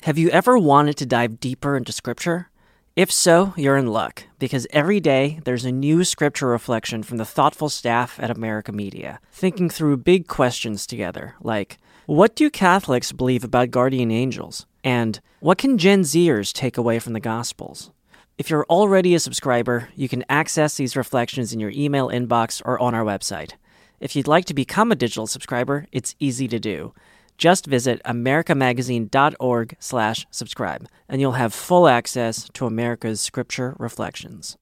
Have you ever wanted to dive deeper into Scripture? If so, you're in luck, because every day there's a new Scripture reflection from the thoughtful staff at America Media, thinking through big questions together, like, what do Catholics believe about guardian angels? And what can Gen Zers take away from the Gospels? If you're already a subscriber, you can access these reflections in your email inbox or on our website. If you'd like to become a digital subscriber, it's easy to do. Just visit americamagazine.org/subscribe, and you'll have full access to America's Scripture reflections.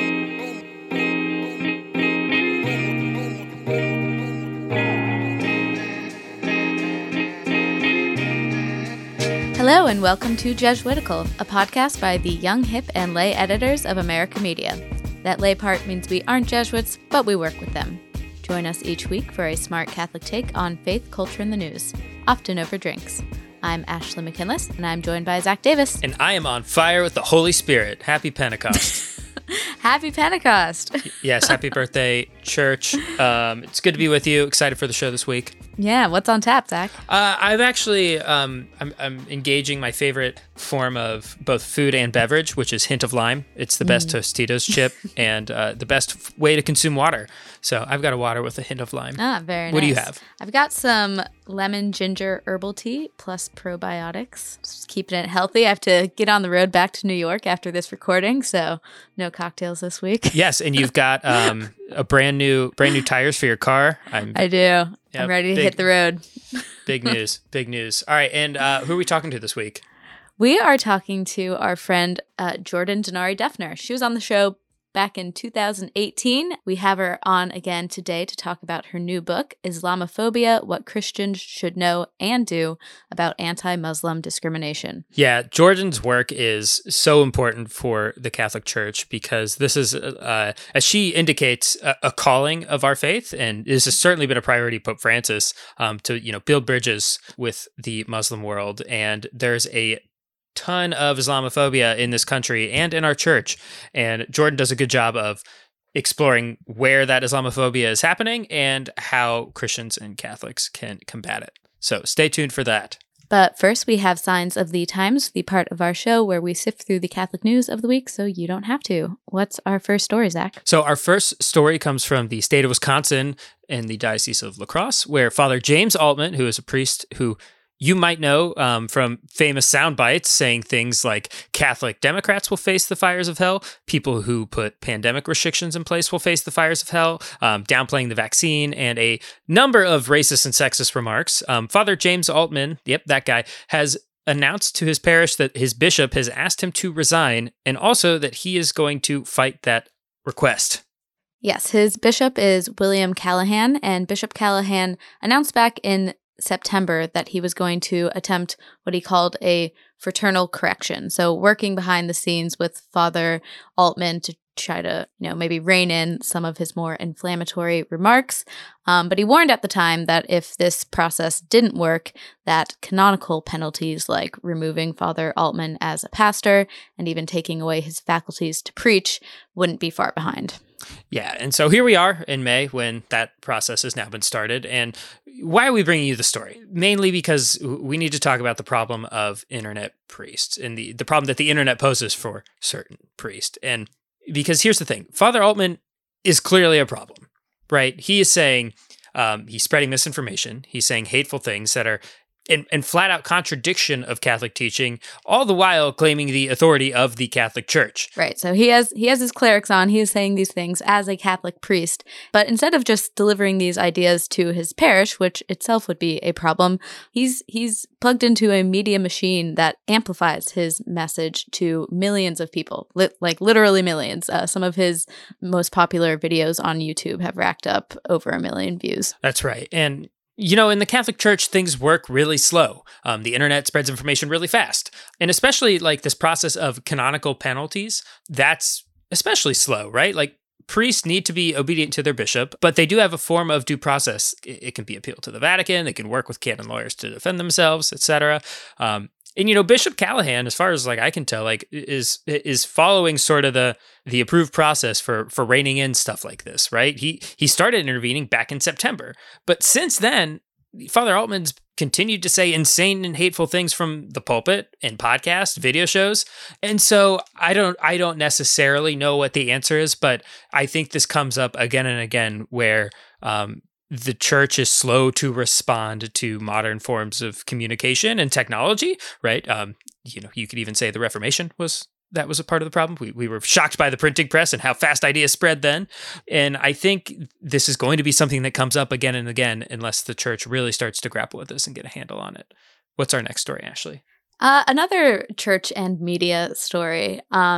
Hello and welcome to Jesuitical, a podcast by the young, hip, and lay editors of America Media. That lay part means we aren't Jesuits, but we work with them. Join us each week for a smart Catholic take on faith, culture, and the news, often over drinks. I'm Ashley McKinless, and I'm joined by Zach Davis. And I am on fire with the Holy Spirit. Happy Pentecost. Happy Pentecost. Yes, happy birthday, church. It's good to be with you. Excited for the show this week. Yeah, what's on tap, Zach? I've actually, I'm engaging my favorite form of both food and beverage, which is Hint of Lime. It's the best Tostitos chip and the best way to consume water. So I've got a water with a hint of lime. Ah, very nice. What do you have? I've got some lemon ginger herbal tea plus probiotics. Just keeping it healthy. I have to get on the road back to New York after this recording, so no cocktails this week. Yes, and you've got a brand new tires for your car. I do. Yep, I'm ready to hit the road. Big news. All right, and who are we talking to this week? We are talking to our friend Jordan Denari Defner. She was on the show back in 2018. We have her on again today to talk about her new book, Islamophobia: What Christians Should Know and Do About Anti-Muslim Discrimination. Yeah, Jordan's work is so important for the Catholic Church because this is, as she indicates, a calling of our faith, and this has certainly been a priority of Pope Francis to build bridges with the Muslim world. And there's a ton of Islamophobia in this country and in our church. And Jordan does a good job of exploring where that Islamophobia is happening and how Christians and Catholics can combat it. So stay tuned for that. But first, we have Signs of the Times, the part of our show where we sift through the Catholic news of the week so you don't have to. What's our first story, Zach? So our first story comes from the state of Wisconsin in the Diocese of La Crosse, where Father James Altman, who is a priest who you might know from famous sound bites saying things like Catholic Democrats will face the fires of hell, people who put pandemic restrictions in place will face the fires of hell, downplaying the vaccine, and a number of racist and sexist remarks. Father James Altman, that guy, has announced to his parish that his bishop has asked him to resign, and also that he is going to fight that request. Yes, his bishop is William Callahan, and Bishop Callahan announced back in September that he was going to attempt what he called a fraternal correction. So working behind the scenes with Father Altman to try to, maybe rein in some of his more inflammatory remarks. But he warned at the time that if this process didn't work, that canonical penalties like removing Father Altman as a pastor and even taking away his faculties to preach wouldn't be far behind. Yeah, and so here we are in May when that process has now been started. And why are we bringing you the story? Mainly because we need to talk about the problem of internet priests and the problem that the internet poses for certain priests. And because here's the thing, Father Altman is clearly a problem, right? He is saying, he's spreading misinformation. He's saying hateful things that are in flat out contradiction of Catholic teaching, all the while claiming the authority of the Catholic Church. Right. So he has his clerics on. He is saying these things as a Catholic priest. But instead of just delivering these ideas to his parish, which itself would be a problem, he's plugged into a media machine that amplifies his message to millions of people, like literally millions. Some of his most popular videos on YouTube have racked up over 1 million views. That's right. And in the Catholic Church, things work really slow. The internet spreads information really fast. And especially like this process of canonical penalties, that's especially slow, right? Like priests need to be obedient to their bishop, but they do have a form of due process. It can be appeal to the Vatican. They can work with canon lawyers to defend themselves, etc. And Bishop Callahan, as far as I can tell, is following sort of the approved process for reining in stuff like this, right? He started intervening back in September, but since then, Father Altman's continued to say insane and hateful things from the pulpit and podcasts, video shows. And so I don't necessarily know what the answer is, but I think this comes up again and again where the church is slow to respond to modern forms of communication and technology, right? You could even say the Reformation was a part of the problem. We were shocked by the printing press and how fast ideas spread then. And I think this is going to be something that comes up again and again unless the church really starts to grapple with this and get a handle on it. What's our next story, Ashley? Another church and media story.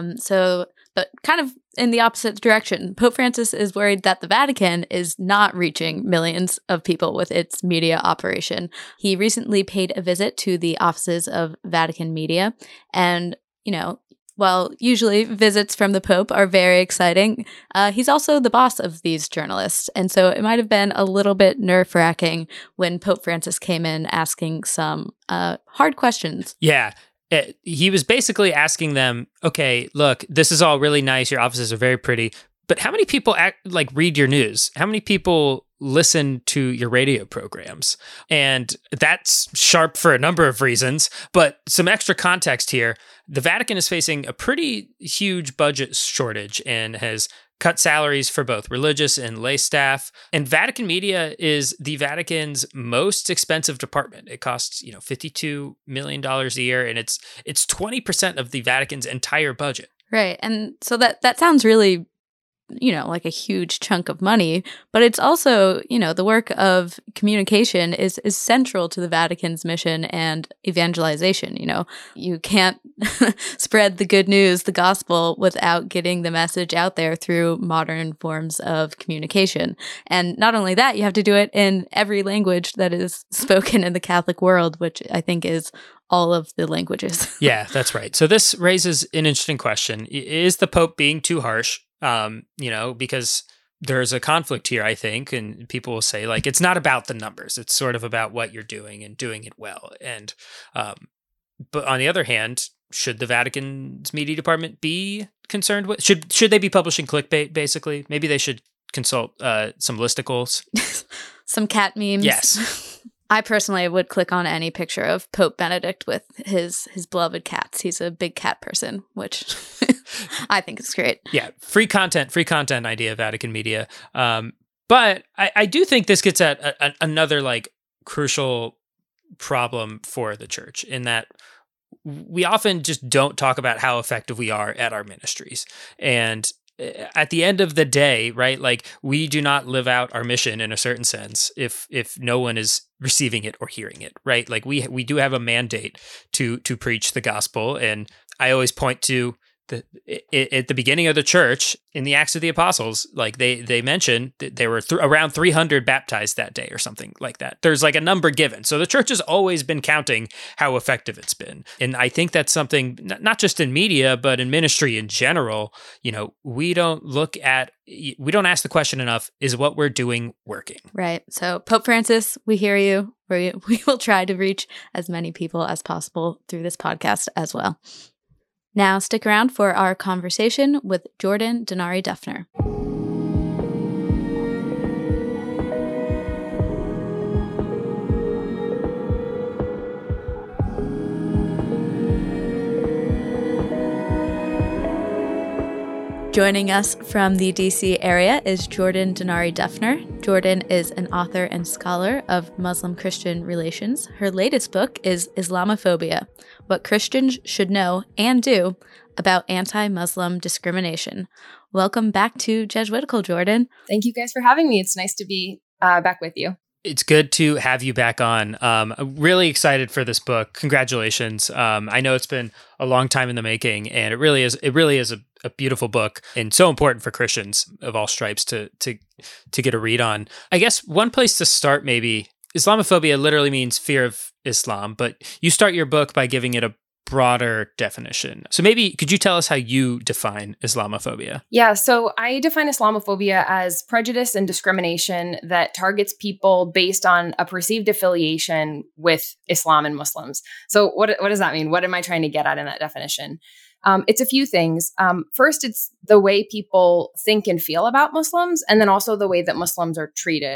But kind of in the opposite direction. Pope Francis is worried that the Vatican is not reaching millions of people with its media operation. He recently paid a visit to the offices of Vatican Media, and, while usually visits from the Pope are very exciting, he's also the boss of these journalists. And so it might have been a little bit nerve-wracking when Pope Francis came in asking some hard questions. Yeah. He was basically asking them, okay, look, this is all really nice. Your offices are very pretty. But how many people read your news? How many people listen to your radio programs? And that's sharp for a number of reasons. But some extra context here. The Vatican is facing a pretty huge budget shortage and has cut salaries for both religious and lay staff. And Vatican Media is the Vatican's most expensive department. It costs, $52 million a year, and it's 20% of the Vatican's entire budget. Right. And so that sounds really, like a huge chunk of money, but it's also, the work of communication is central to the Vatican's mission and evangelization. You can't spread the good news, the gospel, without getting the message out there through modern forms of communication. And not only that, you have to do it in every language that is spoken in the Catholic world, which I think is all of the languages. Yeah, that's right. So this raises an interesting question. Is the Pope being too harsh? Because there's a conflict here, I think, and people will say, it's not about the numbers. It's sort of about what you're doing and doing it well. And, but on the other hand, should the Vatican's media department be concerned with, should they be publishing clickbait, basically? Maybe they should consult some listicles. Some cat memes. Yes. I personally would click on any picture of Pope Benedict with his beloved cats. He's a big cat person, which I think is great. Yeah, free content idea, Vatican Media. But I do think this gets at another crucial problem for the church in that we often just don't talk about how effective we are at our ministries. And at the end of the day, right, we do not live out our mission in a certain sense if no one is receiving it or hearing it, right? We do have a mandate to preach the gospel. And I always point to at the beginning of the church in the Acts of the Apostles, they mentioned that there were around 300 baptized that day or something like that. There's a number given. So the church has always been counting how effective it's been. And I think that's something not just in media, but in ministry in general, we don't ask the question enough, is what we're doing working? Right. So Pope Francis, we hear you. We will try to reach as many people as possible through this podcast as well. Now, stick around for our conversation with Jordan Denari Duffner. Joining us from the DC area is Jordan Denari Duffner. Jordan is an author and scholar of Muslim-Christian relations. Her latest book is Islamophobia: What Christians Should Know and Do About Anti-Muslim Discrimination. Welcome back to Jesuitical, Jordan. Thank you guys for having me. It's nice to be back with you. It's good to have you back on. I'm really excited for this book. Congratulations. I know it's been a long time in the making, and it really is a beautiful book and so important for Christians of all stripes to get a read on. I guess one place to start, maybe, Islamophobia literally means fear of Islam, but you start your book by giving it a broader definition. So maybe could you tell us how you define Islamophobia? Yeah, so I define Islamophobia as prejudice and discrimination that targets people based on a perceived affiliation with Islam and Muslims. So what does that mean? What am I trying to get at in that definition? It's a few things. First, it's the way people think and feel about Muslims, and then also the way that Muslims are treated.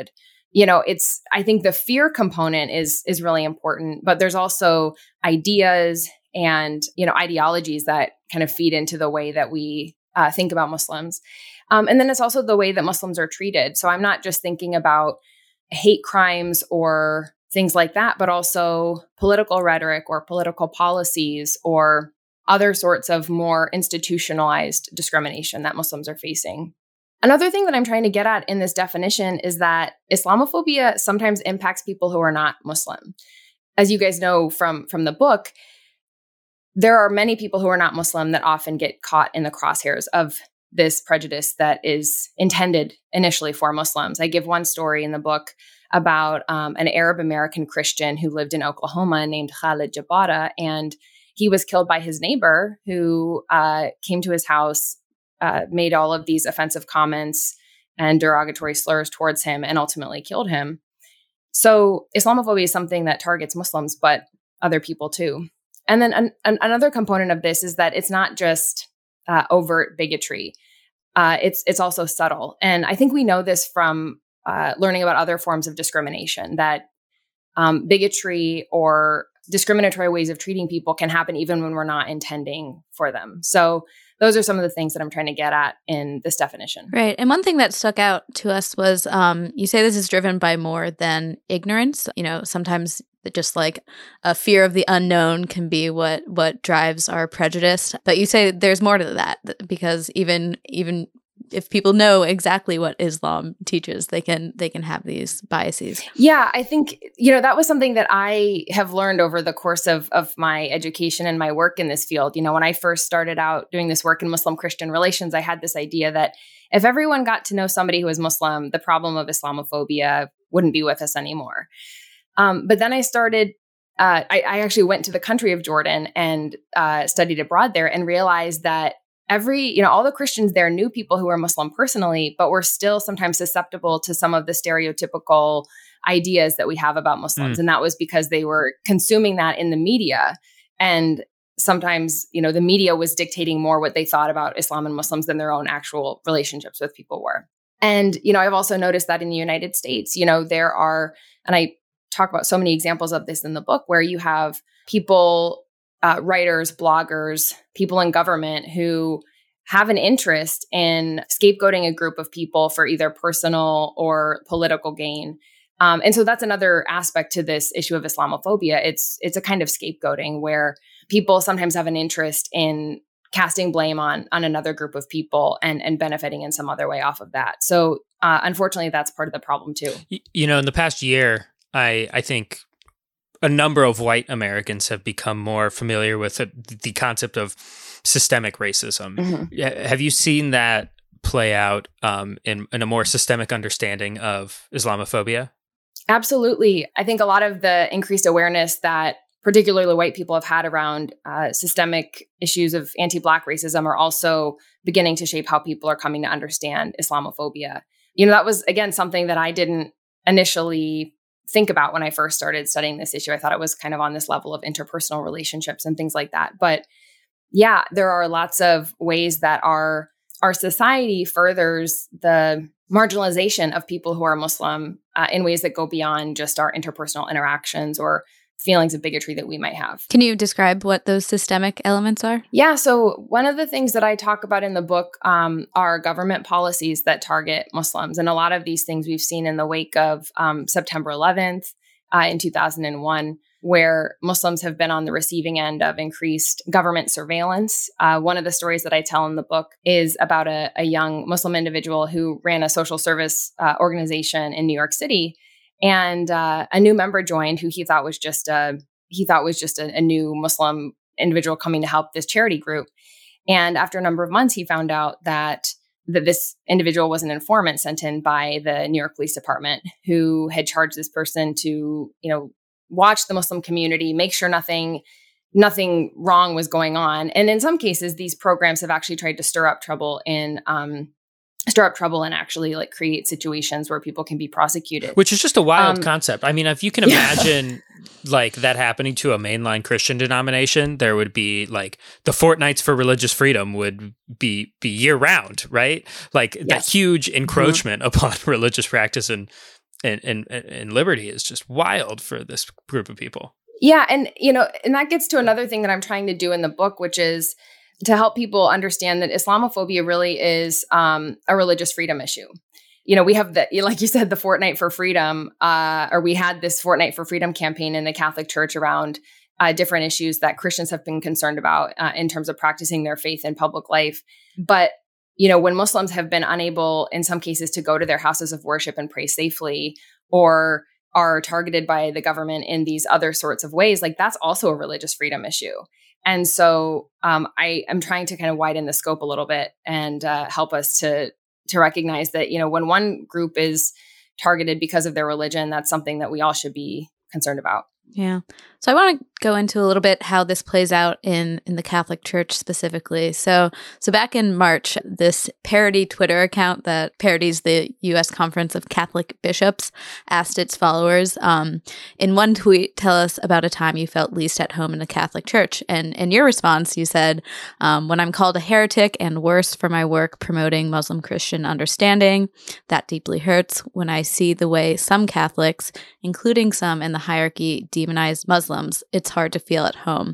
I think the fear component is really important, but there's also ideas and, ideologies that kind of feed into the way that we think about Muslims. And then it's also the way that Muslims are treated. So I'm not just thinking about hate crimes or things like that, but also political rhetoric or political policies or other sorts of more institutionalized discrimination that Muslims are facing. Another thing that I'm trying to get at in this definition is that Islamophobia sometimes impacts people who are not Muslim. As you guys know from the book, there are many people who are not Muslim that often get caught in the crosshairs of this prejudice that is intended initially for Muslims. I give one story in the book about an Arab American Christian who lived in Oklahoma named Khalid Jabara, and he was killed by his neighbor who came to his house, made all of these offensive comments and derogatory slurs towards him, and ultimately killed him. So Islamophobia is something that targets Muslims, but other people too. And then another component of this is that it's not just overt bigotry. It's also subtle. And I think we know this from learning about other forms of discrimination, that bigotry or discriminatory ways of treating people can happen even when we're not intending for them. So those are some of the things that I'm trying to get at in this definition. Right. And one thing that stuck out to us was you say this is driven by more than ignorance. Sometimes just like a fear of the unknown can be what drives our prejudice. But you say there's more to that, because even if people know exactly what Islam teaches, they can have these biases. Yeah, I think, that was something that I have learned over the course of my education and my work in this field. When I first started out doing this work in Muslim-Christian relations, I had this idea that if everyone got to know somebody who was Muslim, the problem of Islamophobia wouldn't be with us anymore. But then I started, I actually went to the country of Jordan and studied abroad there and realized that all the Christians there knew people who were Muslim personally, but were still sometimes susceptible to some of the stereotypical ideas that we have about Muslims. And that was because they were consuming that in the media. And sometimes, the media was dictating more what they thought about Islam and Muslims than their own actual relationships with people were. And, I've also noticed that in the United States, there are, and I talk about so many examples of this in the book, where you have people, writers, bloggers, people in government who have an interest in scapegoating a group of people for either personal or political gain. And so that's another aspect to this issue of Islamophobia. It's a kind of scapegoating where people sometimes have an interest in casting blame on another group of people and benefiting in some other way off of that. So unfortunately, that's part of the problem too. In the past year, I think a number of white Americans have become more familiar with the concept of systemic racism. Mm-hmm. Have you seen that play out in a more systemic understanding of Islamophobia? Absolutely. I think a lot of the increased awareness that particularly white people have had around systemic issues of anti-Black racism are also beginning to shape how people are coming to understand Islamophobia. That was, again, something that I didn't initially think about when I first started studying this issue. I thought it was kind of on this level of interpersonal relationships and things like that. But yeah, there are lots of ways that our society furthers the marginalization of people who are Muslim in ways that go beyond just our interpersonal interactions or feelings of bigotry that we might have. Can you describe what those systemic elements are? Yeah. So one of the things that I talk about in the book are government policies that target Muslims. And a lot of these things we've seen in the wake of September 11th in 2001, where Muslims have been on the receiving end of increased government surveillance. One of the stories that I tell in the book is about a young Muslim individual who ran a social service organization in New York City. And a new member joined who he thought was just a new Muslim individual coming to help this charity group. And after a number of months, he found out that this individual was an informant sent in by the New York Police Department, who had charged this person to, watch the Muslim community, make sure nothing wrong was going on. And in some cases, these programs have actually tried to stir up trouble and actually create situations where people can be prosecuted. Which is just a wild concept. I mean, if you can imagine that happening to a mainline Christian denomination, there would be the fortnights for religious freedom would be year round, right? Yes. That huge encroachment upon religious practice and and liberty is just wild for this group of people. Yeah. And, and that gets to another thing that I'm trying to do in the book, which is to help people understand that Islamophobia really is a religious freedom issue. We have like you said, the Fortnight for Freedom, or we had this Fortnight for Freedom campaign in the Catholic Church around different issues that Christians have been concerned about in terms of practicing their faith in public life. But, when Muslims have been unable, in some cases, to go to their houses of worship and pray safely, or are targeted by the government in these other sorts of ways, like that's also a religious freedom issue. And so I am trying to kind of widen the scope a little bit and help us to recognize that, when one group is targeted because of their religion, that's something that we all should be concerned about. Yeah. So I want to go into a little bit how this plays out in the Catholic Church specifically. So back in March, this parody Twitter account that parodies the U.S. Conference of Catholic Bishops asked its followers, in one tweet, tell us about a time you felt least at home in the Catholic Church. And in your response, you said, when I'm called a heretic and worse for my work promoting Muslim-Christian understanding, that deeply hurts. When I see the way some Catholics, including some in the hierarchy, demonize Muslims, it's hard to feel at home.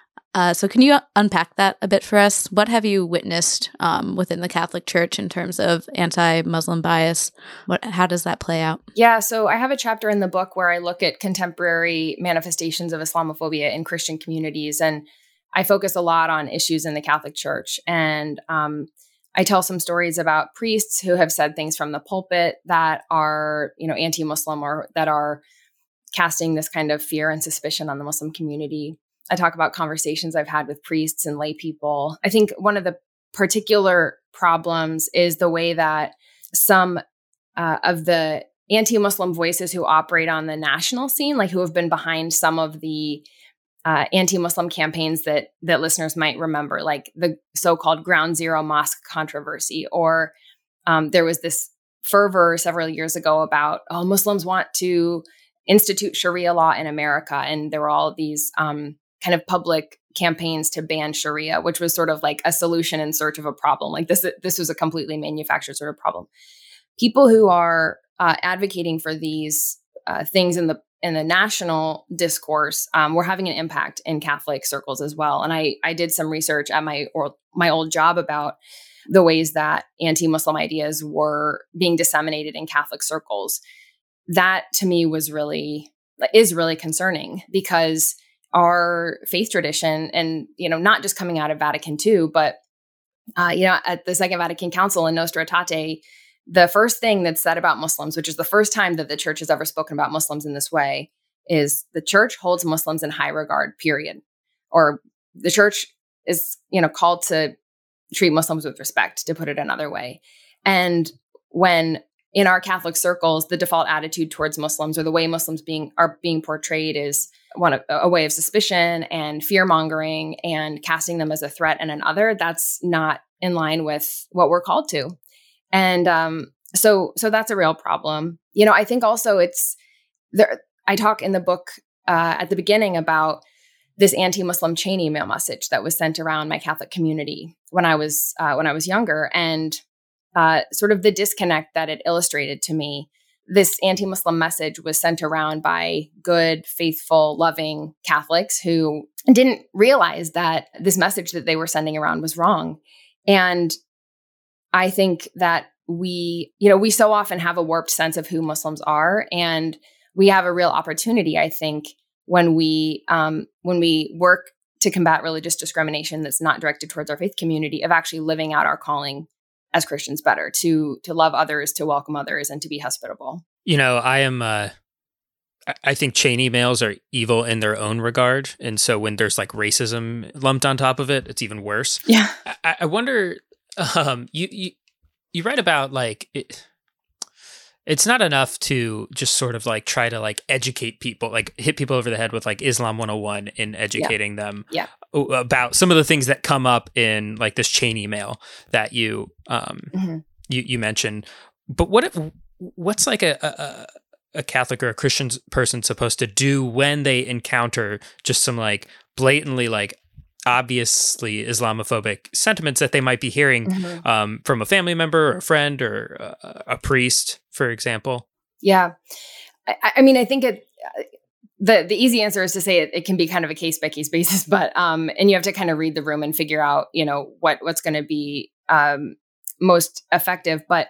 So can you unpack that a bit for us? What have you witnessed within the Catholic Church in terms of anti-Muslim bias? How does that play out? Yeah, so I have a chapter in the book where I look at contemporary manifestations of Islamophobia in Christian communities, and I focus a lot on issues in the Catholic Church. And I tell some stories about priests who have said things from the pulpit that are, anti-Muslim or that are casting this kind of fear and suspicion on the Muslim community. I talk about conversations I've had with priests and lay people. I think one of the particular problems is the way that some of the anti-Muslim voices who operate on the national scene, like who have been behind some of the anti-Muslim campaigns that listeners might remember, like the so-called Ground Zero mosque controversy, or there was this fervor several years ago about, Muslims want to institute Sharia law in America. And there were all these kind of public campaigns to ban Sharia, which was sort of like a solution in search of a problem. Like this was a completely manufactured sort of problem. People who are advocating for these things in the national discourse were having an impact in Catholic circles as well. And I did some research at my old job about the ways that anti-Muslim ideas were being disseminated in Catholic circles. That to me is really concerning, because our faith tradition, and, not just coming out of Vatican II, but, at the Second Vatican Council in Nostra Aetate, the first thing that's said about Muslims, which is the first time that the church has ever spoken about Muslims in this way, is the church holds Muslims in high regard, period. Or the church is, called to treat Muslims with respect, to put it another way. And when in our Catholic circles, the default attitude towards Muslims, or the way Muslims are being portrayed, is a way of suspicion and fear-mongering and casting them as a threat and an other. That's not in line with what we're called to. And so that's a real problem. I think also it's there. I talk in the book at the beginning about this anti-Muslim chain email message that was sent around my Catholic community when I was younger, and sort of the disconnect that it illustrated to me. This anti-Muslim message was sent around by good, faithful, loving Catholics who didn't realize that this message that they were sending around was wrong. And I think that we so often have a warped sense of who Muslims are, and we have a real opportunity, I think, when we work to combat religious discrimination that's not directed towards our faith community, of actually living out our calling as Christians better, to love others, to welcome others, and to be hospitable. I think chain emails are evil in their own regard. And so when there's like racism lumped on top of it, it's even worse. Yeah. I wonder, you write about like, it's not enough to just sort of like try to like educate people, like hit people over the head with like Islam 101 in educating them about some of the things that come up in like this chain email that you you mentioned. But what's like a Catholic or a Christian person supposed to do when they encounter just some like blatantly like obviously Islamophobic sentiments that they might be hearing from a family member or a friend or a priest, for example? Yeah. I mean, I think the easy answer is to say it can be kind of a case by case basis, but and you have to kind of read the room and figure out, what's going to be most effective. But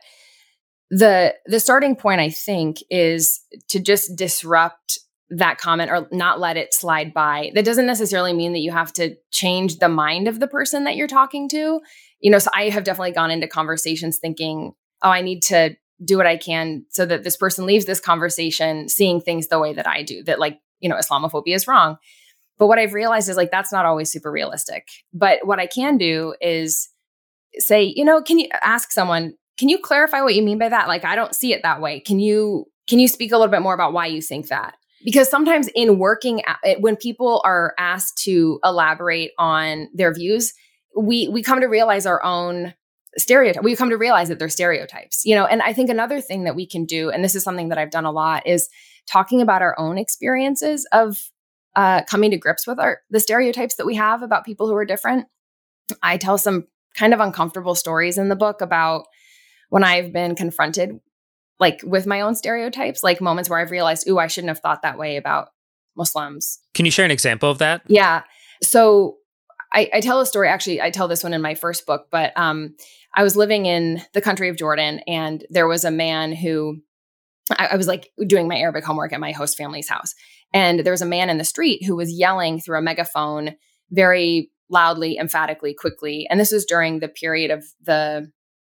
the starting point, I think, is to just disrupt that comment or not let it slide by. That doesn't necessarily mean that you have to change the mind of the person that you're talking to. So I have definitely gone into conversations thinking, oh, I need to do what I can so that this person leaves this conversation seeing things the way that I do, that Islamophobia is wrong. But what I've realized is that's not always super realistic. But what I can do is say, can you ask someone, can you clarify what you mean by that? I don't see it that way. Can you speak a little bit more about why you think that? Because sometimes in working, when people are asked to elaborate on their views, we come to realize our own stereotype. We come to realize that they're stereotypes, and I think another thing that we can do, and this is something that I've done a lot, is talking about our own experiences of coming to grips with the stereotypes that we have about people who are different. I tell some kind of uncomfortable stories in the book about when I've been confronted with my own stereotypes, moments where I've realized, ooh, I shouldn't have thought that way about Muslims. Can you share an example of that? Yeah. So I tell a story, actually, I tell this one in my first book, but I was living in the country of Jordan, and there was a man who, I was doing my Arabic homework at my host family's house. And there was a man in the street who was yelling through a megaphone very loudly, emphatically, quickly. And this was during the period of the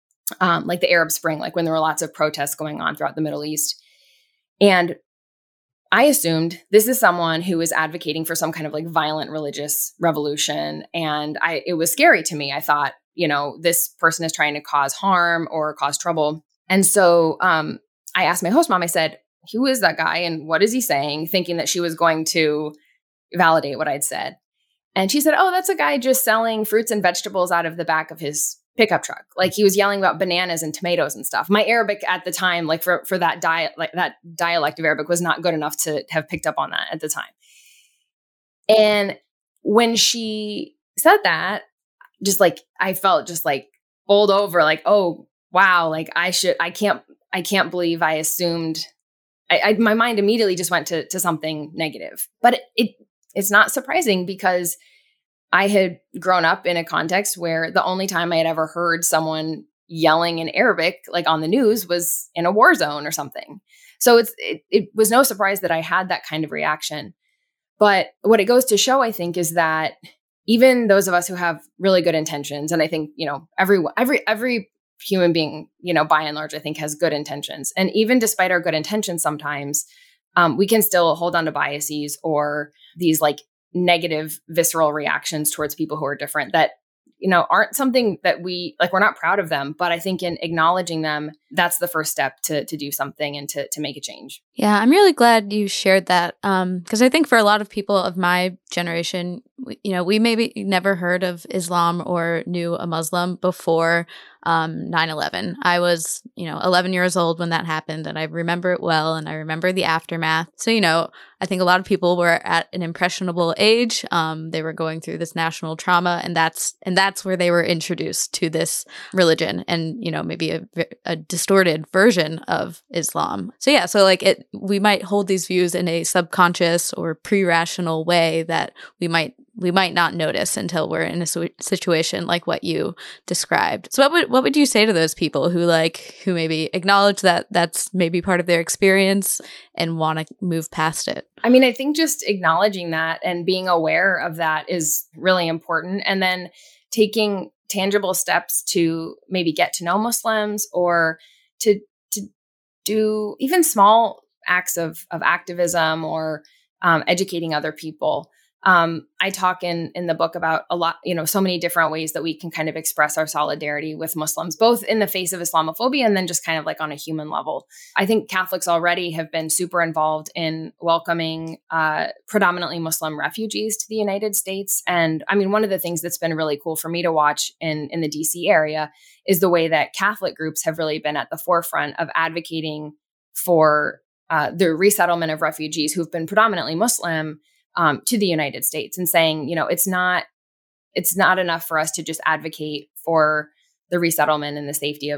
Arab Spring, when there were lots of protests going on throughout the Middle East. And I assumed this is someone who is advocating for some kind of violent religious revolution. And it was scary to me. I thought, this person is trying to cause harm or cause trouble. And so I asked my host mom, I said, who is that guy and what is he saying? Thinking that she was going to validate what I'd said. And she said, oh, that's a guy just selling fruits and vegetables out of the back of his pickup truck. He was yelling about bananas and tomatoes and stuff. My Arabic at the time, for that that dialect of Arabic was not good enough to have picked up on that at the time. And when she said that, I felt bowled over, oh, wow. I can't believe I assumed my mind immediately just went to something negative, but it's not surprising because I had grown up in a context where the only time I had ever heard someone yelling in Arabic, on the news, was in a war zone or something. So it was no surprise that I had that kind of reaction. But what it goes to show, I think, is that even those of us who have really good intentions, and I think, every human being, by and large, I think has good intentions. And even despite our good intentions, sometimes we can still hold on to biases or these negative visceral reactions towards people who are different that, aren't something that we're not proud of them. But I think in acknowledging them, that's the first step to do something and to make a change. Yeah, I'm really glad you shared that. Because I think for a lot of people of my generation, we maybe never heard of Islam or knew a Muslim before 9/11. I was, 11 years old when that happened, and I remember it well, and I remember the aftermath. So, I think a lot of people were at an impressionable age. They were going through this national trauma, and that's where they were introduced to this religion, and maybe a distorted version of Islam. So yeah, so we might hold these views in a subconscious or pre-rational way that we might not notice until we're in a situation like what you described. So what would you say to those people who maybe acknowledge that that's maybe part of their experience and want to move past it? I mean, I think just acknowledging that and being aware of that is really important. And then taking tangible steps to maybe get to know Muslims or to do even small acts of activism or educating other people. I talk in the book about a lot, so many different ways that we can kind of express our solidarity with Muslims, both in the face of Islamophobia and then just kind of on a human level. I think Catholics already have been super involved in welcoming predominantly Muslim refugees to the United States. And I mean, one of the things that's been really cool for me to watch in the DC area is the way that Catholic groups have really been at the forefront of advocating for the resettlement of refugees who've been predominantly Muslim to the United States, and saying, it's not enough for us to just advocate for the resettlement and the safety of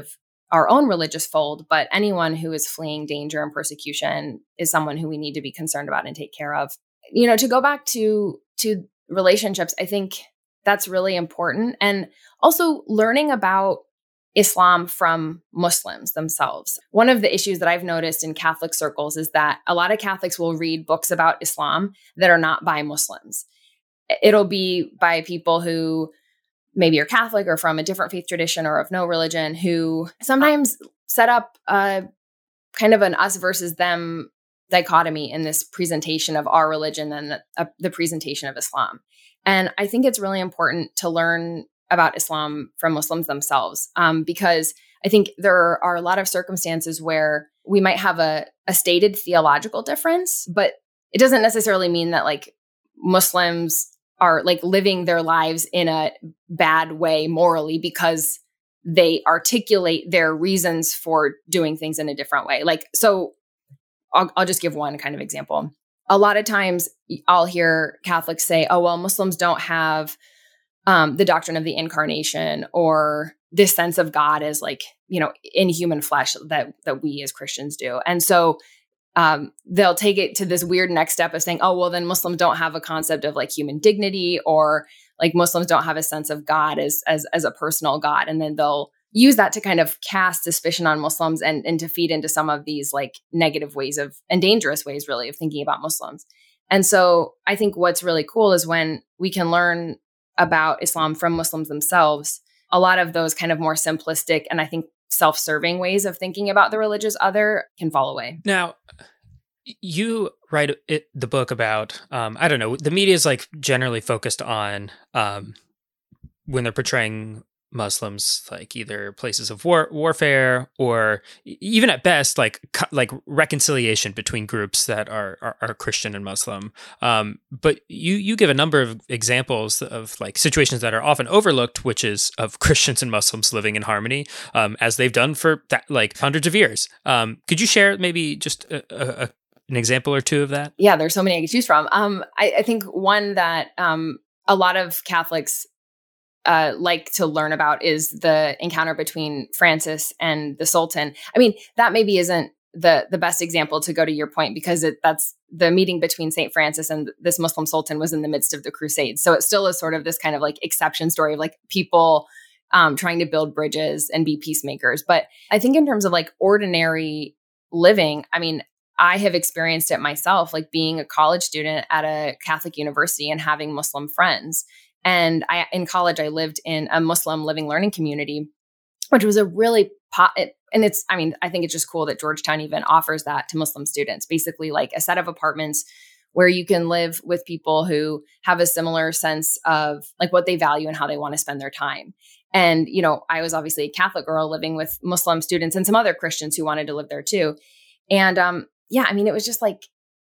our own religious fold, but anyone who is fleeing danger and persecution is someone who we need to be concerned about and take care of. To go back to relationships, I think that's really important. And also learning about Islam from Muslims themselves. One of the issues that I've noticed in Catholic circles is that a lot of Catholics will read books about Islam that are not by Muslims. It'll be by people who maybe are Catholic or from a different faith tradition or of no religion, who sometimes set up a kind of an us versus them dichotomy in this presentation of our religion and the presentation of Islam. And I think it's really important to learn about Islam from Muslims themselves, because I think there are a lot of circumstances where we might have a stated theological difference, but it doesn't necessarily mean that like Muslims are like living their lives in a bad way morally because they articulate their reasons for doing things in a different way. Like, so I'll just give one kind of example. A lot of times I'll hear Catholics say, oh, well, Muslims don't have the doctrine of the incarnation or this sense of God as like, in human flesh that we as Christians do. And so they'll take it to this weird next step of saying, oh, well, then Muslims don't have a concept of like human dignity, or like Muslims don't have a sense of God as a personal God. And then they'll use that to kind of cast suspicion on Muslims and to feed into some of these like negative ways and dangerous ways really of thinking about Muslims. And so I think what's really cool is when we can learn about Islam from Muslims themselves, a lot of those kind of more simplistic and I think self-serving ways of thinking about the religious other can fall away. Now, you write the book about, I don't know, the media is like generally focused on when they're portraying Muslims like either places of warfare or even at best like reconciliation between groups that are Christian and Muslim. But you give a number of examples of like situations that are often overlooked, which is of Christians and Muslims living in harmony, as they've done for like hundreds of years. Could you share maybe just an example or two of that? Yeah, there's so many I could choose from. I think one that a lot of Catholics like to learn about is the encounter between Francis and the Sultan. I mean, that maybe isn't the best example to go to your point, because that's the meeting between St. Francis and this Muslim Sultan was in the midst of the Crusades. So it still is sort of this kind of like exception story of like people trying to build bridges and be peacemakers. But I think in terms of like ordinary living, I mean, I have experienced it myself, like being a college student at a Catholic university and having Muslim friends. And in college, I lived in a Muslim living learning community, which was a really I think it's just cool that Georgetown even offers that to Muslim students, basically like a set of apartments where you can live with people who have a similar sense of like what they value and how they want to spend their time. And, I was obviously a Catholic girl living with Muslim students and some other Christians who wanted to live there too. And it was just like,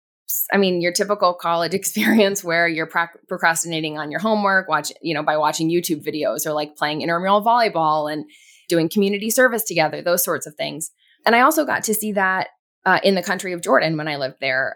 your typical college experience where you're procrastinating on your homework, by watching YouTube videos or like playing intramural volleyball and doing community service together, those sorts of things. And I also got to see that in the country of Jordan when I lived there.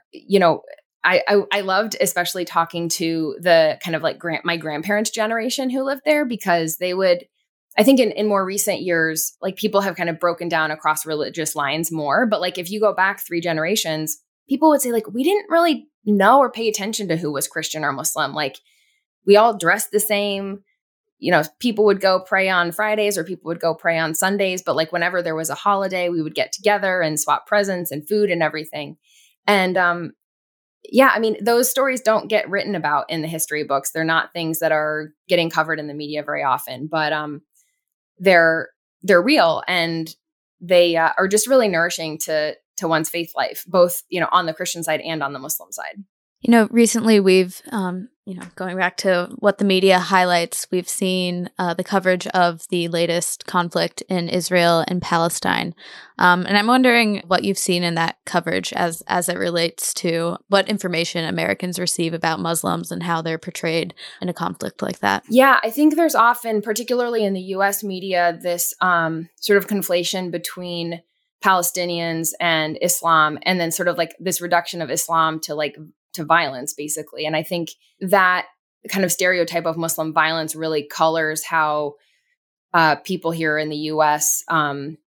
I loved especially talking to the kind of like my grandparents' generation who lived there, because they would, I think in more recent years, like people have kind of broken down across religious lines more. But like if you go back 3 generations, people would say like, we didn't really know or pay attention to who was Christian or Muslim. Like we all dressed the same, people would go pray on Fridays or people would go pray on Sundays. But like whenever there was a holiday, we would get together and swap presents and food and everything. And those stories don't get written about in the history books. They're not things that are getting covered in the media very often, but they're real, and they are just really nourishing to one's faith life, both, on the Christian side and on the Muslim side. Recently we've, going back to what the media highlights, we've seen the coverage of the latest conflict in Israel and Palestine. And I'm wondering what you've seen in that coverage as it relates to what information Americans receive about Muslims and how they're portrayed in a conflict like that. Yeah, I think there's often, particularly in the U.S. media, this sort of conflation between Palestinians and Islam, and then sort of like this reduction of Islam to violence, basically. And I think that kind of stereotype of Muslim violence really colors how people here in the U.S.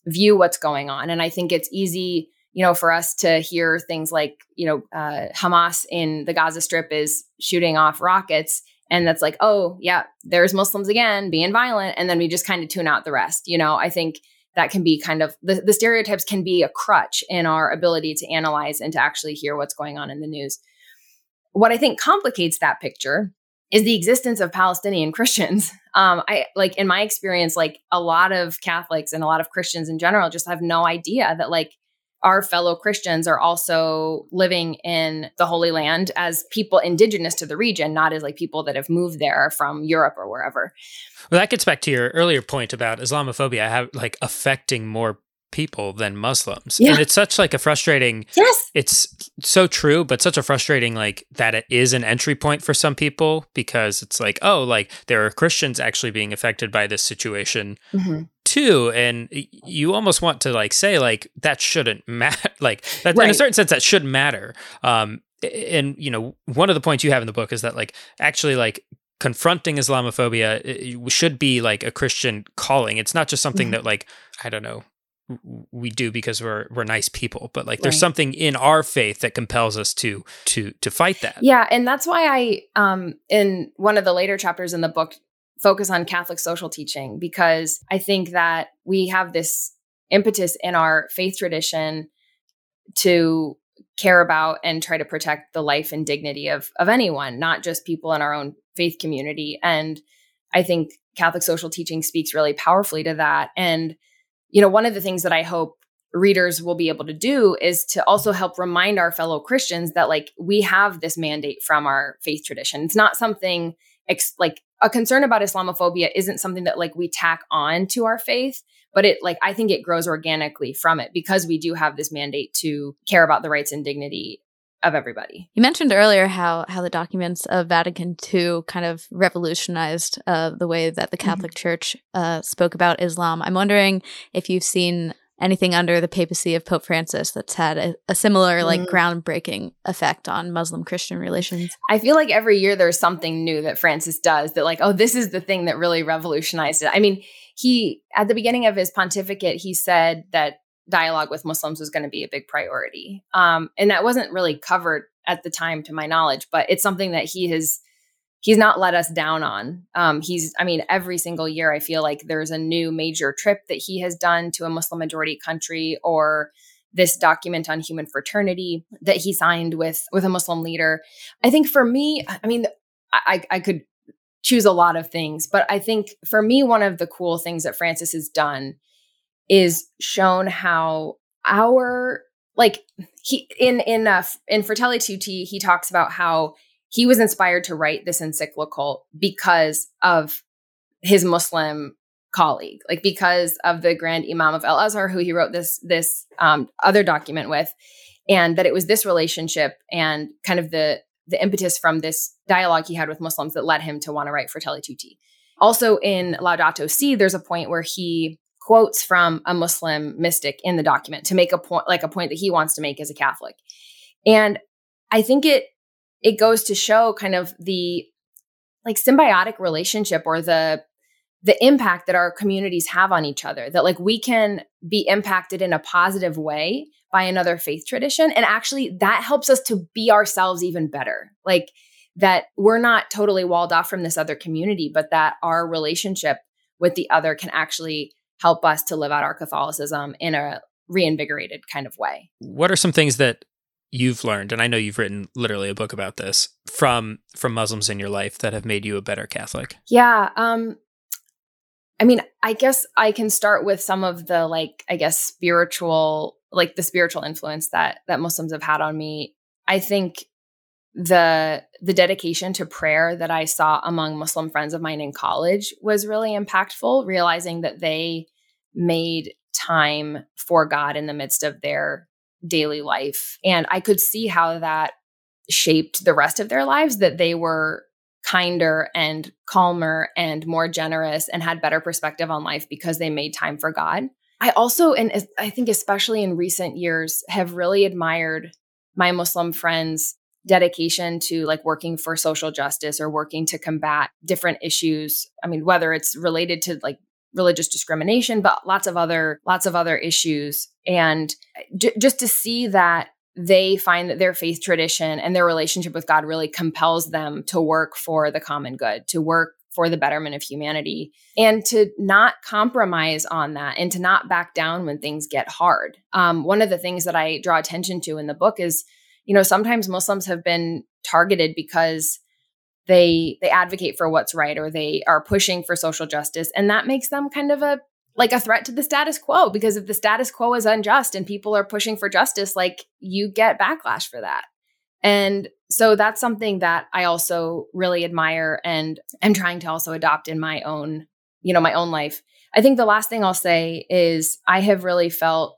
view what's going on. And I think it's easy, for us to hear things like, Hamas in the Gaza Strip is shooting off rockets. And that's like, oh, yeah, there's Muslims again being violent. And then we just kind of tune out the rest. I think that can be kind of the stereotypes can be a crutch in our ability to analyze and to actually hear what's going on in the news. What I think complicates that picture is the existence of Palestinian Christians. In my experience, a lot of Catholics and a lot of Christians in general just have no idea that our fellow Christians are also living in the Holy Land as people indigenous to the region, not as people that have moved there from Europe or wherever. Well, that gets back to your earlier point about Islamophobia affecting more people than Muslims. Yeah. And it's such a frustrating, yes, it's so true, but such a frustrating that it is an entry point for some people, because it's there are Christians actually being affected by this situation too. And you almost want to say that shouldn't matter. That right. In a certain sense, that shouldn't matter. And one of the points you have in the book is that actually confronting Islamophobia it should be a Christian calling. It's not just something that I don't know, we do because we're nice people, but there's right. something in our faith that compels us to fight that. Yeah, and that's why I in one of the later chapters in the book focus on Catholic social teaching, because I think that we have this impetus in our faith tradition to care about and try to protect the life and dignity of anyone, not just people in our own faith community. And I think Catholic social teaching speaks really powerfully to that. And one of the things that I hope readers will be able to do is to also help remind our fellow Christians that we have this mandate from our faith tradition. It's not something a concern about Islamophobia isn't something that we tack on to our faith, but it I think it grows organically from it, because we do have this mandate to care about the rights and dignity of everybody. You mentioned earlier how the documents of Vatican II kind of revolutionized the way that the Catholic Church spoke about Islam. I'm wondering if you've seen anything under the papacy of Pope Francis that's had a similar groundbreaking effect on Muslim-Christian relations. I feel like every year there's something new that Francis does that this is the thing that really revolutionized it. I mean, he, at the beginning of his pontificate, he said that dialogue with Muslims was going to be a big priority. And that wasn't really covered at the time, to my knowledge, but it's something that he's not let us down on. Every single year, I feel like there's a new major trip that he has done to a Muslim majority country, or this document on human fraternity that he signed with a Muslim leader. I think for me, I could choose a lot of things, but I think for me, one of the cool things that Francis has done is shown how our he in Fratelli Tutti, he talks about how he was inspired to write this encyclical because of his Muslim colleague, because of the Grand Imam of Al-Azhar, who he wrote this other document with, and that it was this relationship and kind of the impetus from this dialogue he had with Muslims that led him to want to write Fratelli Tutti. Also in Laudato Si, there's a point where he quotes from a Muslim mystic in the document to make a point, a point that he wants to make as a Catholic. And I think it goes to show kind of the symbiotic relationship, or the impact that our communities have on each other, that we can be impacted in a positive way by another faith tradition. And actually that helps us to be ourselves even better. That we're not totally walled off from this other community, but that our relationship with the other can actually help us to live out our Catholicism in a reinvigorated kind of way. What are some things that you've learned, and I know you've written literally a book about this, from Muslims in your life that have made you a better Catholic? Yeah. I guess I can start with some of the spiritual, the spiritual influence that Muslims have had on me. I think the dedication to prayer that I saw among Muslim friends of mine in college was really impactful, realizing that they made time for God in the midst of their daily life. And I could see how that shaped the rest of their lives, that they were kinder and calmer and more generous and had better perspective on life because they made time for God. I also, and I think especially in recent years, have really admired my Muslim friends' dedication to working for social justice or working to combat different issues. Whether it's related to religious discrimination, but lots of other issues. And just to see that they find that their faith tradition and their relationship with God really compels them to work for the common good, to work for the betterment of humanity, and to not compromise on that and to not back down when things get hard. One of the things that I draw attention to in the book is, sometimes Muslims have been targeted because they advocate for what's right, or they are pushing for social justice. And that makes them kind of a threat to the status quo, because if the status quo is unjust and people are pushing for justice, you get backlash for that. And so that's something that I also really admire and am trying to also adopt in my own, my own life. I think the last thing I'll say is I have really felt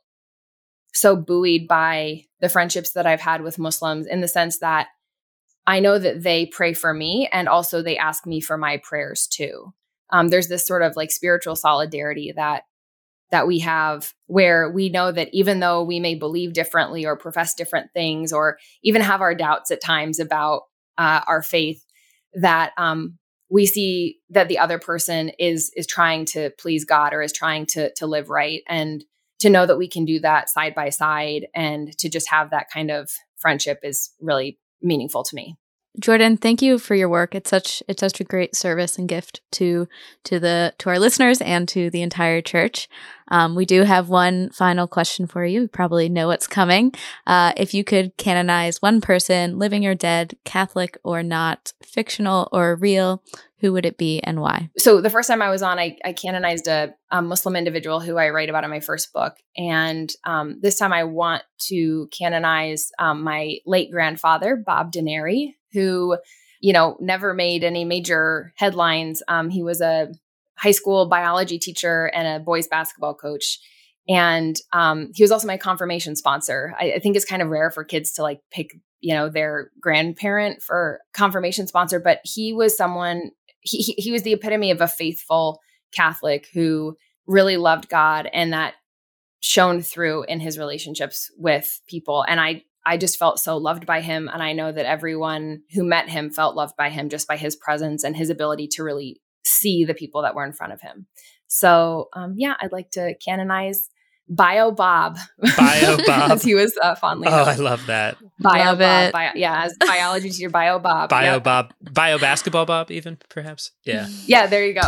so buoyed by the friendships that I've had with Muslims, in the sense that I know that they pray for me, and also they ask me for my prayers too. There's this sort of spiritual solidarity that we have, where we know that even though we may believe differently or profess different things, or even have our doubts at times about our faith, that we see that the other person is trying to please God, or is trying to live right, and to know that we can do that side by side, and to just have that kind of friendship is really meaningful to me. Jordan, thank you for your work. It's such a great service and gift to our listeners and to the entire church. We do have one final question for you. You probably know what's coming. If you could canonize one person, living or dead, Catholic or not, fictional or real, who would it be and why? So the first time I was on, I canonized a Muslim individual who I write about in my first book. And this time I want to canonize my late grandfather, Bob Denary, who, never made any major headlines. He was a high school biology teacher and a boys basketball coach. And he was also my confirmation sponsor. I think it's kind of rare for kids to pick, their grandparent for confirmation sponsor, but he was someone, he was the epitome of a faithful Catholic who really loved God, and that shone through in his relationships with people. And I just felt so loved by him. And I know that everyone who met him felt loved by him, just by his presence and his ability to really see the people that were in front of him. So, I'd like to canonize Bio Bob. Bio Bob. As he was fondly known. Oh, I love that. Bio Bob. As biology teacher, Bio Bob. Bio Bob. Bio basketball Bob, even, perhaps. Yeah. Yeah, there you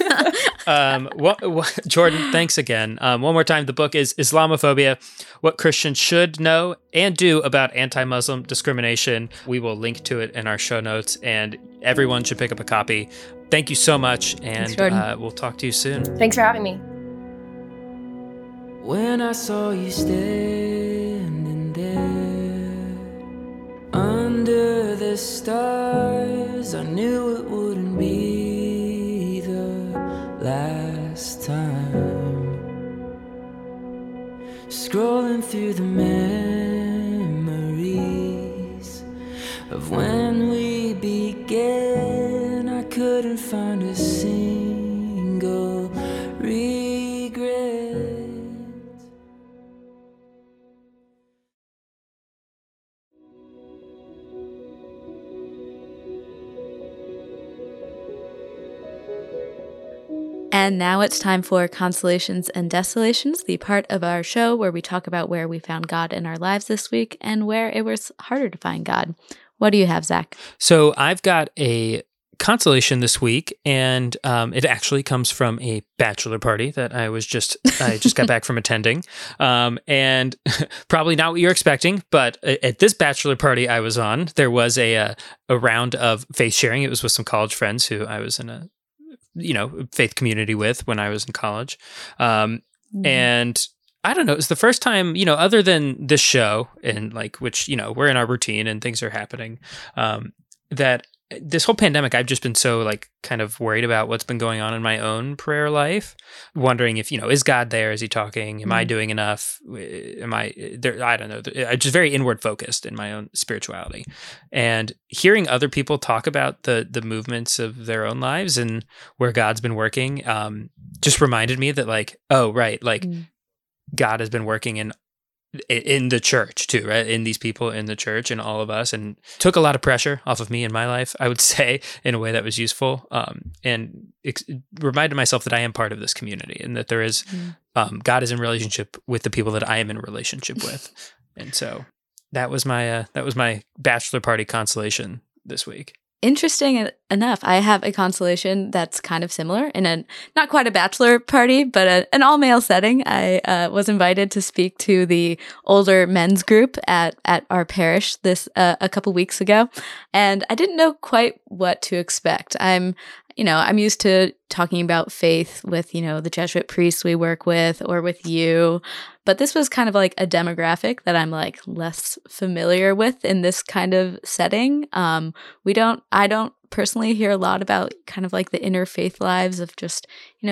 go. Jordan, thanks again. One more time, the book is Islamophobia, What Christians Should Know and Do About Anti-Muslim Discrimination. We will link to it in our show notes, and everyone should pick up a copy. Thank you so much, and we'll talk to you soon. Thanks for having me. When I saw you standing there under the stars, I knew it wouldn't be the last time. Scrolling through the memories of when we began, I couldn't find a single regret. And now it's time for Consolations and Desolations, the part of our show where we talk about where we found God in our lives this week and where it was harder to find God. What do you have, Zach? So I've got a consolation this week, and it actually comes from a bachelor party that I just got back from attending, and probably not what you're expecting, but at this bachelor party I was on, there was a round of faith sharing. It was with some college friends who I was in a faith community with when I was in college. And I don't know, it's the first time, other than this show and which, we're in our routine and things are happening, that this whole pandemic, I've just been so kind of worried about what's been going on in my own prayer life, wondering if, is God there? Is he talking? Am I doing enough? Am I there? I don't know. I'm just very inward focused in my own spirituality, and hearing other people talk about the movements of their own lives and where God's been working, just reminded me that God has been working in in the church too, right? In these people in the church and all of us, and took a lot of pressure off of me in my life, I would say, in a way that was useful. And reminded myself that I am part of this community and that there is, God is in relationship with the people that I am in relationship with. And so that was my bachelor party consolation this week. Interesting enough, I have a consolation that's kind of similar in a not quite a bachelor party, but an all-male setting. I was invited to speak to the older men's group at our parish this a couple weeks ago, and I didn't know quite what to expect. I'm used to talking about faith with, the Jesuit priests we work with or with you. But this was kind of like a demographic that I'm like less familiar with in this kind of setting. I don't personally hear a lot about kind of like the interfaith lives of just,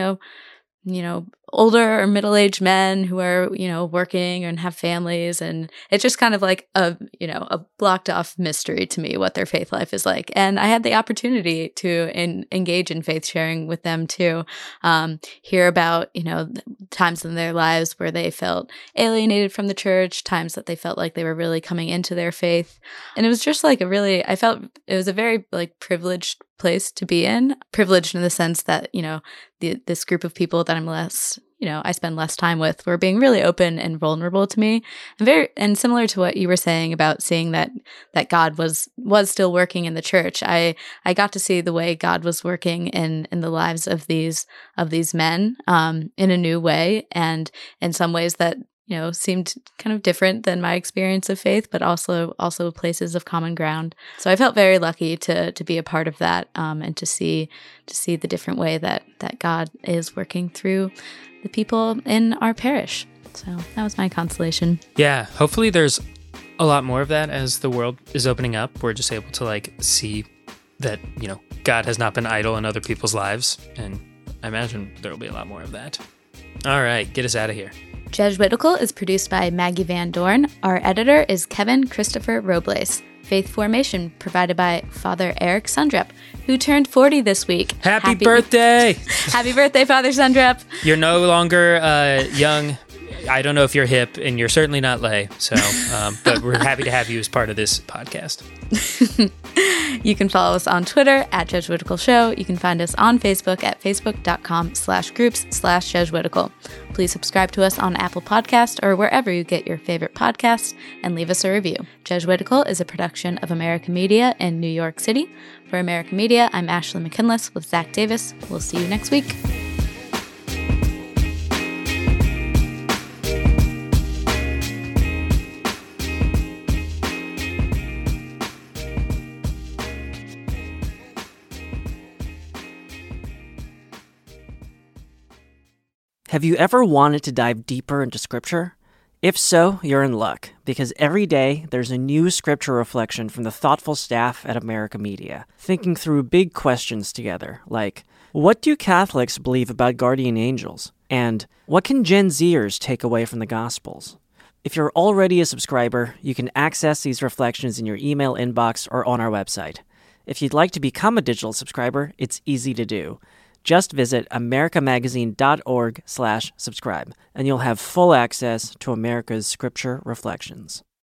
older or middle-aged men who are, working and have families. And it's just kind of like a blocked off mystery to me what their faith life is like. And I had the opportunity to engage in faith sharing with them too, hear about, times in their lives where they felt alienated from the church, times that they felt like they were really coming into their faith. And it was just like I felt it was a very like privileged place to be in, privileged in the sense that, this group of people that I'm less, I spend less time with were being really open and vulnerable to me, and similar to what you were saying about seeing that God was still working in the church. I got to see the way God was working in the lives of these men in a new way, and in some ways that seemed kind of different than my experience of faith, but also places of common ground. So I felt very lucky to be a part of that, and to see the different way that God is working through the people in our parish. So that was my consolation. Yeah, hopefully there's a lot more of that as the world is opening up. We're just able to like see that, God has not been idle in other people's lives. And I imagine there will be a lot more of that. All right, get us out of here. Jesuitical is produced by Maggie Van Dorn. Our editor is Kevin Christopher Robles. Faith Formation provided by Father Eric Sundrup, who turned 40 this week. Happy birthday! Happy birthday, Father Sundrup. You're no longer young. I don't know if you're hip, and you're certainly not lay. So, but we're happy to have you as part of this podcast. You can follow us on Twitter at Jesuitical Show. You can find us on Facebook at facebook.com/groups/Jesuitical. Please subscribe to us on Apple Podcast or wherever you get your favorite podcasts, and leave us a review. Jesuitical is a production of America Media in New York City. For America Media, I'm Ashley McKinless with Zach Davis. We'll see you next week. Have you ever wanted to dive deeper into Scripture? If so, you're in luck, because every day there's a new Scripture reflection from the thoughtful staff at America Media, thinking through big questions together, like, what do Catholics believe about guardian angels? And what can Gen Zers take away from the Gospels? If you're already a subscriber, you can access these reflections in your email inbox or on our website. If you'd like to become a digital subscriber, it's easy to do. Just visit americamagazine.org/subscribe, and you'll have full access to America's Scripture reflections.